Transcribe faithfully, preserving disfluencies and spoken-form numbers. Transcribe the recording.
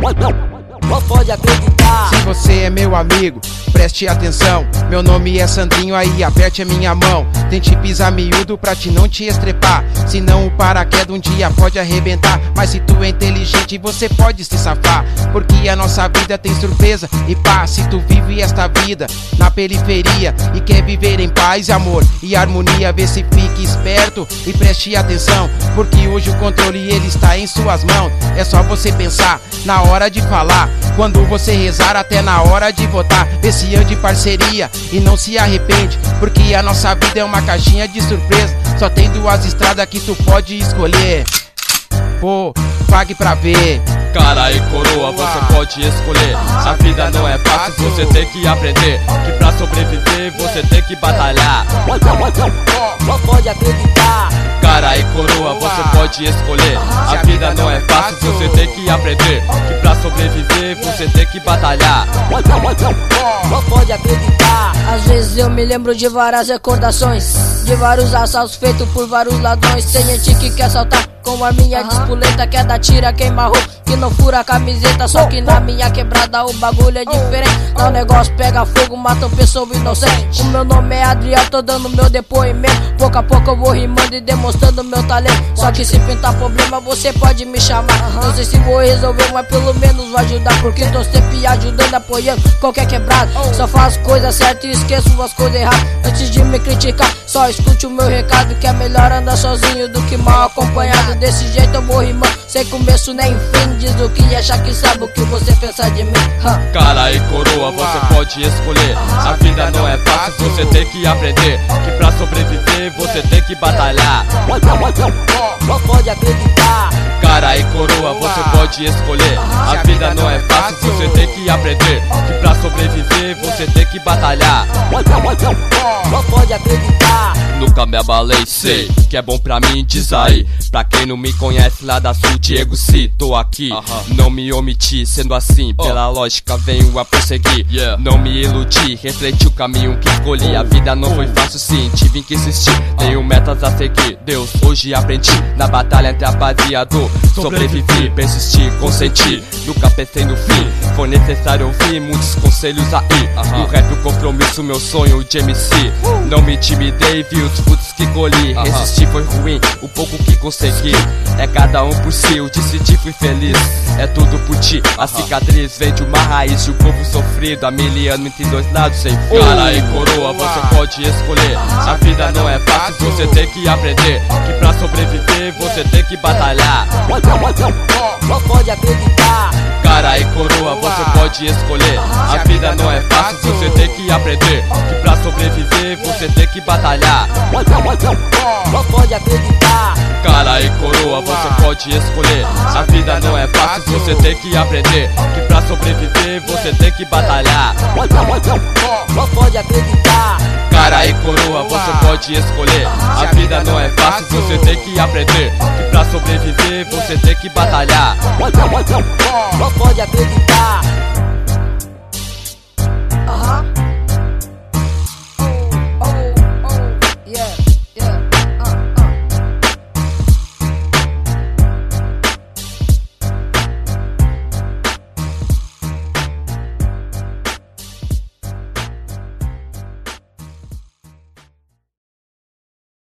Não pode acreditar. Se você é meu amigo, preste atenção. Meu nome é Sandrinho, aí aperte a minha mão. Tente pisar miúdo pra te não te estrepar, senão o paraquedas um dia pode arrebentar. Mas se tu é inteligente você pode se safar, porque a nossa vida tem surpresa e paz. Se tu vive esta vida na periferia e quer viver em paz e amor e harmonia, vê se fique esperto e preste atenção, porque hoje o controle ele está em suas mãos. É só você pensar na hora de falar, quando você rezar, até na hora de votar. Vê se ande parceria e não se arrepende, porque a nossa vida é uma caixinha de surpresa. Só tem duas estradas que tu pode escolher. Pô, pague pra ver. Cara e coroa, você pode escolher. A vida não é fácil, você tem que aprender que pra sobreviver você tem que batalhar. Não pode acreditar. Cara e coroa, você pode escolher. A vida não é fácil, você tem que aprender que pra sobreviver você tem que batalhar. Não pode acreditar. Às vezes eu me lembro de várias recordações, de vários assaltos feitos por vários ladrões. Tem gente que quer assaltar com a minha despoleta, quer dar tira, queima roupa, que não fura a camiseta. Só que na minha quebrada o bagulho é diferente. Lá o negócio pega fogo, mata uma pessoa inocente. O meu nome é Adriel, tô dando meu depoimento. Pouco a pouco eu vou rimando e demonstrando meu talento. Só que se pintar problema você pode me chamar. Não sei se vou resolver, mas pelo menos vou ajudar, porque tô sempre ajudando, apoiando qualquer quebrado. Só faço coisas certas e esqueço as coisas erradas. Antes de me criticar, só escute o meu recado, que é melhor andar sozinho do que mal acompanhado. Desse jeito eu vou rimando, sem começo nem fim. Diz o que achar que sabe o que você pensa de mim. huh. Cara e coroa, você pode escolher. A vida não é fácil, você tem que aprender que pra sobreviver você tem que batalhar. Não pode acreditar. Cara e coroa, você pode escolher. A vida não é fácil, você tem que aprender que pra sobreviver você tem que batalhar. Não pode acreditar. Nunca me abalei, sei que é bom pra mim, diz aí. Pra quem não me conhece lá da Sul, Diego C, tô aqui, uh-huh. Não me omiti, sendo assim, pela oh. lógica venho a prosseguir, yeah. Não me iludi, refleti o caminho que escolhi. A vida não foi fácil sim, tive que insistir, tenho metas a seguir. Deus, hoje aprendi, na batalha entre a paz e a dor, sobrevivi, persisti, consenti, nunca pensei no fim. Foi necessário ouvir muitos conselhos aí, uh-huh. O rap, o compromisso, meu sonho de M C. Não me intimidei, vi os frutos que colhi, uh-huh. Resistir foi ruim, o pouco que consegui. É cada um por si, eu decidi, fui feliz. É tudo por ti, a cicatriz vem de uma raiz de um povo sofrido, há mil anos entre dois lados sem fim. Cara e coroa, você pode escolher. A vida não é fácil, você tem que aprender que pra sobreviver você tem que batalhar. Não pode acreditar. Cara e coroa, você pode escolher. A vida não é fácil, você tem que aprender que pra sobreviver você tem que batalhar. Não pode acreditar. Cara e coroa, você pode escolher. A vida não é fácil, você tem que aprender que pra sobreviver você tem que batalhar. Não pode acreditar. Cara e coroa, você pode escolher. A vida não é fácil, você tem que aprender que pra sobreviver você tem que batalhar. Não pode acreditar.